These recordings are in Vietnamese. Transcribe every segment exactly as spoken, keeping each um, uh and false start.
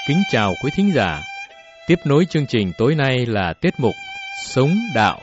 Kính chào quý thính giả. Tiếp nối chương trình tối nay là tiết mục Sống Đạo.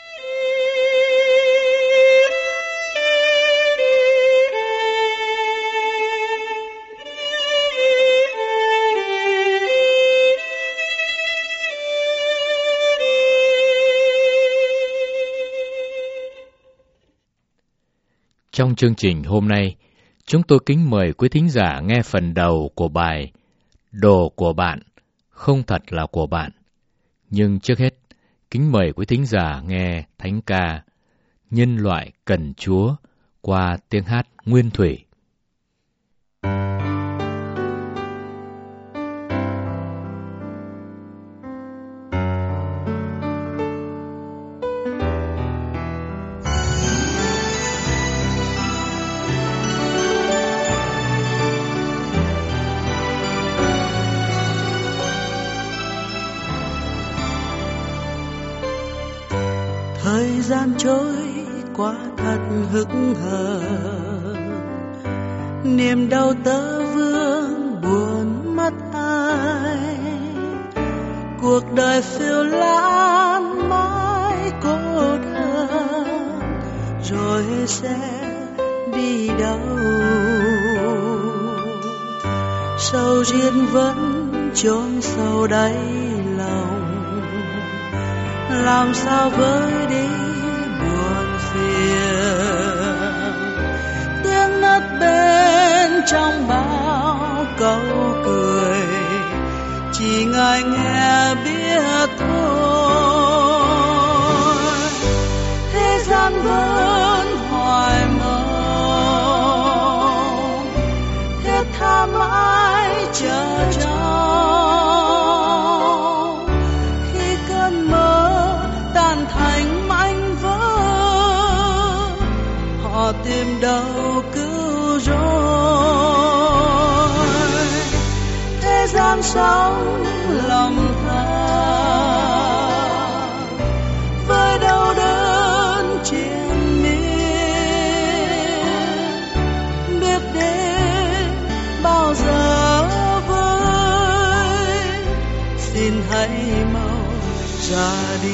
Trong chương trình hôm nay, chúng tôi kính mời quý thính giả nghe phần đầu của bài Đồ của bạn không thật là của bạn. Nhưng trước hết, kính mời quý thính giả nghe thánh ca Nhân loại cần Chúa qua tiếng hát nguyên thủy. Thời gian trôi qua thật hững hờ, niềm đau tơ vương buồn mất ai. Cuộc đời phiêu lãng mãi cô đơn, rồi sẽ đi đâu? Sầu riêng vẫn chôn sâu đáy lòng, làm sao vơi đi buồn phiền. Tiếng nấc bên trong bao câu cười, chỉ ngài nghe biết thôi. Thế gian vẫn hoài mong, thiết tha mãi chờ trông. Tìm đâu cứu rỗi, thế gian sống lòng than với đau đớn triền miên. Biết đến bao giờ với, xin hãy mau ra đi.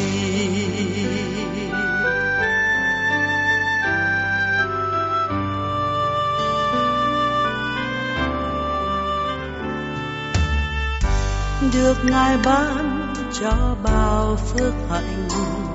Được Ngài ban cho bao phước hạnh,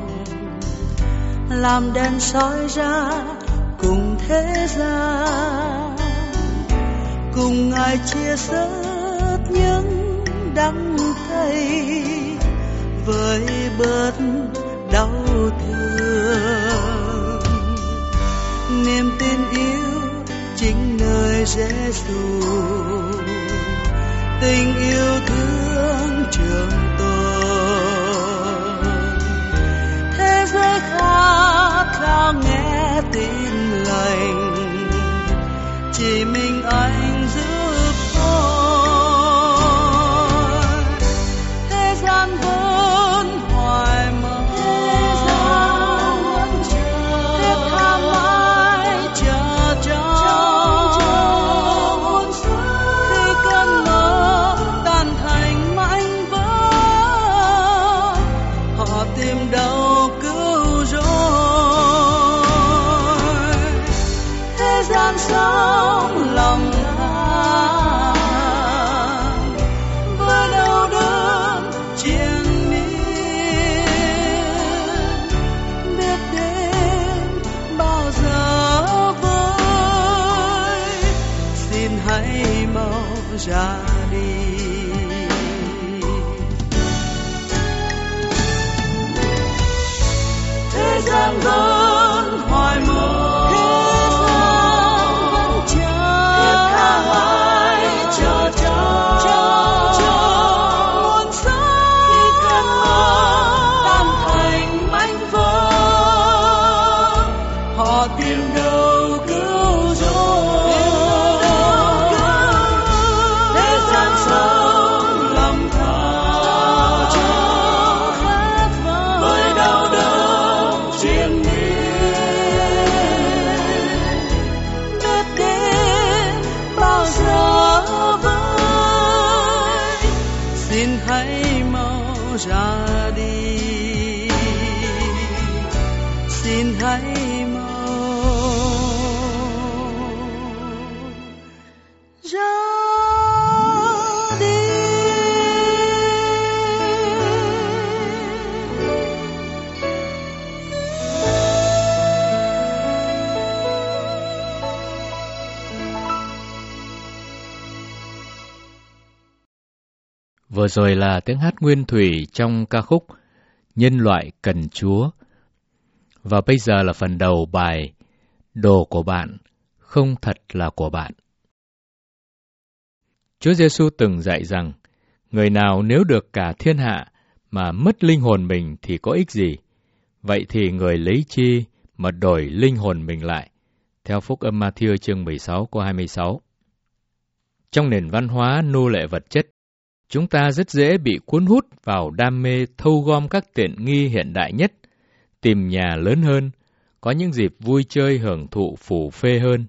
làm đèn soi ra cùng thế gian, cùng Ngài chia sớt những đắng cay, với bớt đau thương. Niềm tin yêu chính nơi Giê-xu, tình yêu thương trường tồn. Thế giới khát khao nghe tin lành, chỉ mình anh giúp thôi. Thế gian vẫn hoài mong, thiết tha mãi chờ trông. Khi cơn mơ tan thành mảnh vỡ, họ tìm đâu cứu rỗi. Thế gian sống lòng than với đau đớn triền miên. Biết đến bao giờ với, xin hãy mau ra đi. Thế gian vẫn hoài mong, thiết tha mãi chờ trông. Muôn sắc khi cơn mơ tan thành mảnh vỡ, họ tìm đâu cứu rỗi. Thế xin hãy mau ra đi, xin hãy mau ra đi. Vừa rồi là tiếng hát nguyên thủy trong ca khúc Nhân loại cần Chúa. Và bây giờ là phần đầu bài Đồ của bạn không thật là của bạn. Chúa Giêsu từng dạy rằng, người nào nếu được cả thiên hạ mà mất linh hồn mình thì có ích gì? Vậy thì người lấy chi mà đổi linh hồn mình lại? Theo Phúc âm Ma-thi-ơ chương mười sáu câu hai mươi sáu. Trong nền văn hóa nô lệ vật chất, chúng ta rất dễ bị cuốn hút vào đam mê thâu gom các tiện nghi hiện đại nhất, tìm nhà lớn hơn, có những dịp vui chơi hưởng thụ phù phê hơn.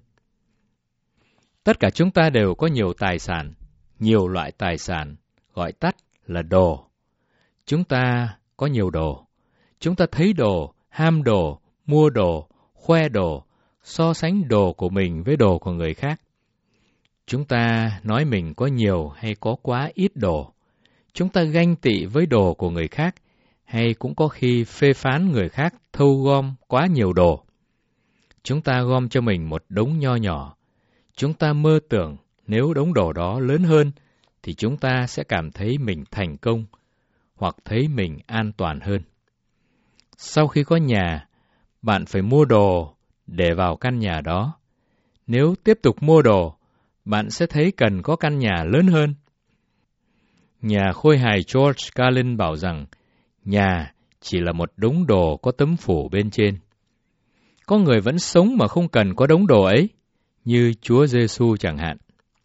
Tất cả chúng ta đều có nhiều tài sản, nhiều loại tài sản, gọi tắt là đồ. Chúng ta có nhiều đồ. Chúng ta thấy đồ, ham đồ, mua đồ, khoe đồ, so sánh đồ của mình với đồ của người khác. Chúng ta nói mình có nhiều hay có quá ít đồ. Chúng ta ganh tị với đồ của người khác, hay cũng có khi phê phán người khác thâu gom quá nhiều đồ. Chúng ta gom cho mình một đống nho nhỏ. Chúng ta mơ tưởng nếu đống đồ đó lớn hơn, thì chúng ta sẽ cảm thấy mình thành công, hoặc thấy mình an toàn hơn. Sau khi có nhà, bạn phải mua đồ để vào căn nhà đó. Nếu tiếp tục mua đồ, bạn sẽ thấy cần có căn nhà lớn hơn. Nhà khôi hài George Carlin bảo rằng, nhà chỉ là một đống đồ có tấm phủ bên trên. Có người vẫn sống mà không cần có đống đồ ấy, như Chúa Giêsu chẳng hạn.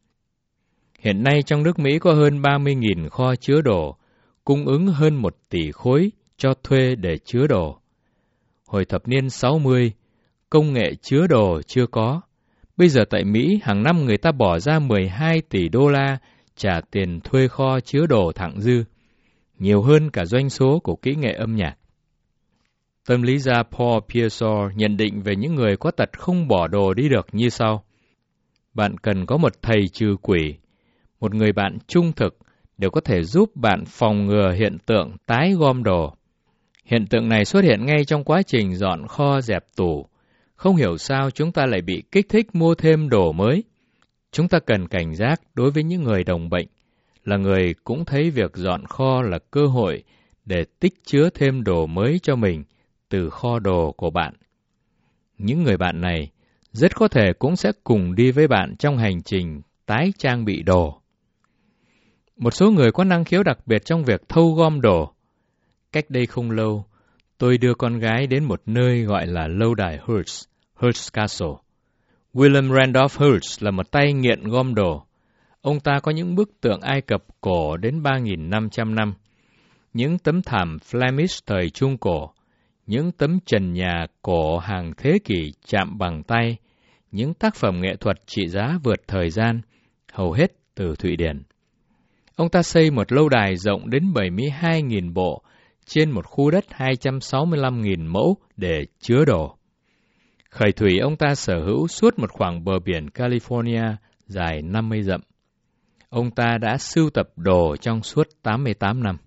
Hiện nay trong nước Mỹ có hơn ba mươi nghìn kho chứa đồ, cung ứng hơn một tỷ khối cho thuê để chứa đồ. Hồi thập niên sáu mươi, công nghệ chứa đồ chưa có. Bây giờ tại Mỹ, hàng năm người ta bỏ ra mười hai tỷ đô la trả tiền thuê kho chứa đồ thặng dư, nhiều hơn cả doanh số của kỹ nghệ âm nhạc. Tâm lý gia Paul Pearsall nhận định về những người có tật không bỏ đồ đi được như sau. Bạn cần có một thầy trừ quỷ, một người bạn trung thực để có thể giúp bạn phòng ngừa hiện tượng tái gom đồ. Hiện tượng này xuất hiện ngay trong quá trình dọn kho dẹp tủ. Không hiểu sao chúng ta lại bị kích thích mua thêm đồ mới. Chúng ta cần cảnh giác đối với những người đồng bệnh, là người cũng thấy việc dọn kho là cơ hội để tích chứa thêm đồ mới cho mình từ kho đồ của bạn. Những người bạn này rất có thể cũng sẽ cùng đi với bạn trong hành trình tái trang bị đồ. Một số người có năng khiếu đặc biệt trong việc thâu gom đồ. Cách đây không lâu, tôi đưa con gái đến một nơi gọi là lâu đài Hearst, Hearst Castle. William Randolph Hearst là một tay nghiện gom đồ. Ông ta có những bức tượng Ai Cập cổ đến ba nghìn năm trăm năm, những tấm thảm Flemish thời Trung Cổ, những tấm trần nhà cổ hàng thế kỷ chạm bằng tay, những tác phẩm nghệ thuật trị giá vượt thời gian, hầu hết từ Thụy Điển. Ông ta xây một lâu đài rộng đến bảy mươi hai nghìn bộ trên một khu đất hai trăm sáu mươi lăm nghìn mẫu để chứa đồ. Khởi thủy ông ta sở hữu suốt một khoảng bờ biển California dài năm mươi dặm. Ông ta đã sưu tập đồ trong suốt tám mươi tám năm.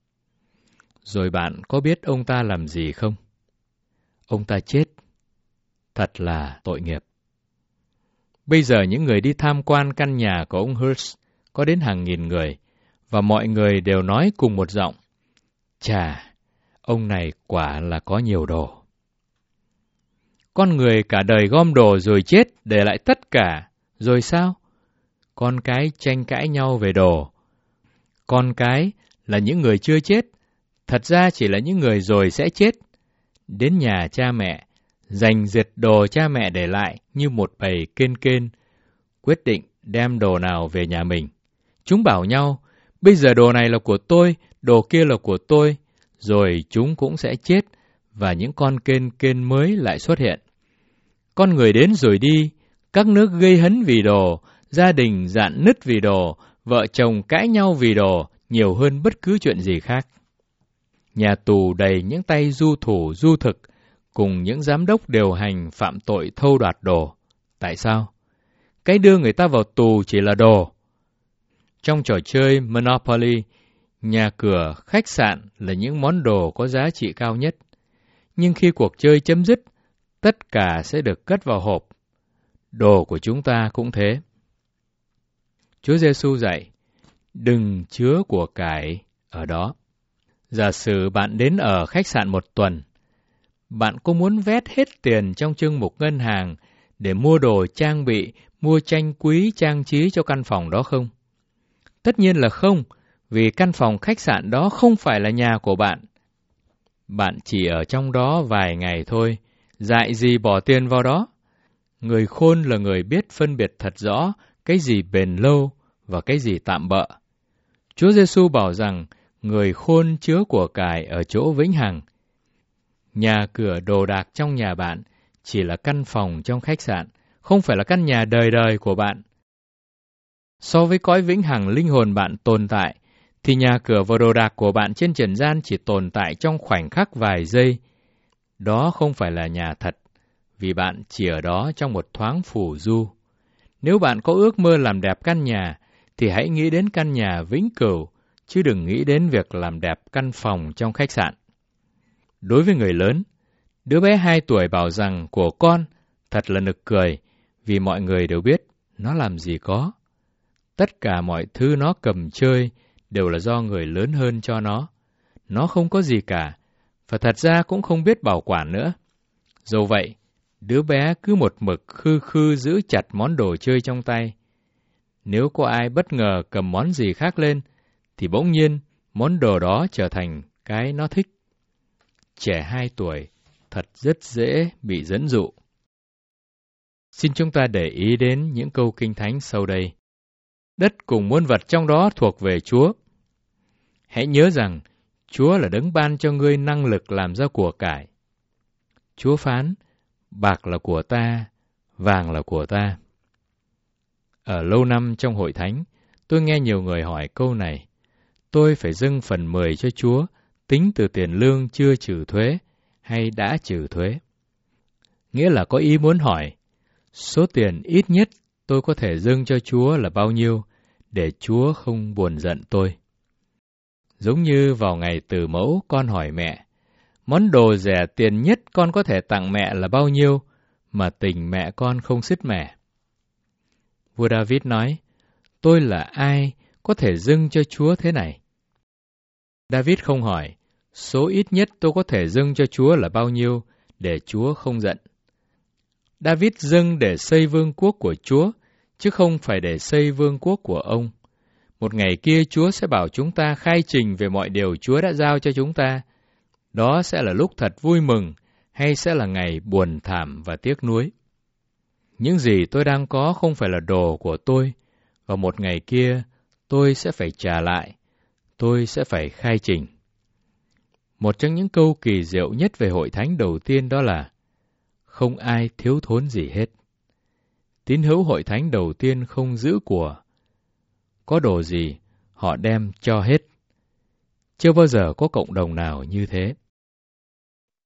Rồi bạn có biết ông ta làm gì không? Ông ta chết. Thật là tội nghiệp. Bây giờ những người đi tham quan căn nhà của ông Hearst có đến hàng nghìn người, và mọi người đều nói cùng một giọng, chà, ông này quả là có nhiều đồ. Con người cả đời gom đồ rồi chết, để lại tất cả, rồi sao? Con cái tranh cãi nhau về đồ. Con cái là những người chưa chết, thật ra chỉ là những người rồi sẽ chết. Đến nhà cha mẹ, giành giật đồ cha mẹ để lại như một bầy kên kên, quyết định đem đồ nào về nhà mình. Chúng bảo nhau, bây giờ đồ này là của tôi, đồ kia là của tôi, rồi chúng cũng sẽ chết, và những con kên kên mới lại xuất hiện. Con người đến rồi đi, các nước gây hấn vì đồ, gia đình rạn nứt vì đồ, vợ chồng cãi nhau vì đồ, nhiều hơn bất cứ chuyện gì khác. Nhà tù đầy những tay du thủ du thực cùng những giám đốc điều hành phạm tội thâu đoạt đồ. Tại sao? Cái đưa người ta vào tù chỉ là đồ. Trong trò chơi Monopoly, nhà cửa, khách sạn là những món đồ có giá trị cao nhất. Nhưng khi cuộc chơi chấm dứt, tất cả sẽ được cất vào hộp. Đồ của chúng ta cũng thế. Chúa Giêsu dạy, đừng chứa của cải ở đó. Giả sử bạn đến ở khách sạn một tuần, bạn có muốn vét hết tiền trong chương mục ngân hàng để mua đồ trang bị, mua tranh quý trang trí cho căn phòng đó không? Tất nhiên là không, vì căn phòng khách sạn đó không phải là nhà của bạn. Bạn chỉ ở trong đó vài ngày thôi, dại gì bỏ tiền vào đó. Người khôn là người biết phân biệt thật rõ cái gì bền lâu và cái gì tạm bợ. Chúa Giêsu bảo rằng người khôn chứa của cải ở chỗ vĩnh hằng. Nhà cửa đồ đạc trong nhà bạn chỉ là căn phòng trong khách sạn, không phải là căn nhà đời đời của bạn. So với cõi vĩnh hằng linh hồn bạn tồn tại, thì nhà cửa và đồ đạc của bạn trên trần gian chỉ tồn tại trong khoảnh khắc vài giây. Đó không phải là nhà thật, vì bạn chỉ ở đó trong một thoáng phù du. Nếu bạn có ước mơ làm đẹp căn nhà, thì hãy nghĩ đến căn nhà vĩnh cửu, chứ đừng nghĩ đến việc làm đẹp căn phòng trong khách sạn. Đối với người lớn, đứa bé hai tuổi bảo rằng của con thật là nực cười, vì mọi người đều biết nó làm gì có. Tất cả mọi thứ nó cầm chơi đều là do người lớn hơn cho nó. Nó không có gì cả, và thật ra cũng không biết bảo quản nữa. Dẫu vậy, đứa bé cứ một mực khư khư giữ chặt món đồ chơi trong tay. Nếu có ai bất ngờ cầm món gì khác lên, thì bỗng nhiên món đồ đó trở thành cái nó thích. Trẻ hai tuổi thật rất dễ bị dẫn dụ. Xin chúng ta để ý đến những câu kinh thánh sau đây. Đất cùng muôn vật trong đó thuộc về Chúa. Hãy nhớ rằng Chúa là đấng ban cho ngươi năng lực làm ra của cải. Chúa phán, bạc là của ta, vàng là của ta. Ở lâu năm trong hội thánh, tôi nghe nhiều người hỏi câu này. Tôi phải dâng phần mười cho Chúa, tính từ tiền lương chưa trừ thuế, hay đã trừ thuế? Nghĩa là có ý muốn hỏi, số tiền ít nhất tôi có thể dâng cho Chúa là bao nhiêu, để Chúa không buồn giận tôi. Giống như vào ngày từ mẫu, con hỏi mẹ, món đồ rẻ tiền nhất con có thể tặng mẹ là bao nhiêu, mà tình mẹ con không sứt mẻ. Vua David nói, tôi là ai có thể dâng cho Chúa thế này? David không hỏi, số ít nhất tôi có thể dâng cho Chúa là bao nhiêu, để Chúa không giận. David dâng để xây vương quốc của Chúa, chứ không phải để xây vương quốc của ông. Một ngày kia Chúa sẽ bảo chúng ta khai trình về mọi điều Chúa đã giao cho chúng ta. Đó sẽ là lúc thật vui mừng, hay sẽ là ngày buồn thảm và tiếc nuối. Những gì tôi đang có không phải là đồ của tôi, và một ngày kia tôi sẽ phải trả lại, tôi sẽ phải khai trình. Một trong những câu kỳ diệu nhất về hội thánh đầu tiên đó là không ai thiếu thốn gì hết. Tín hữu hội thánh đầu tiên không giữ của. Có đồ gì, họ đem cho hết. Chưa bao giờ có cộng đồng nào như thế.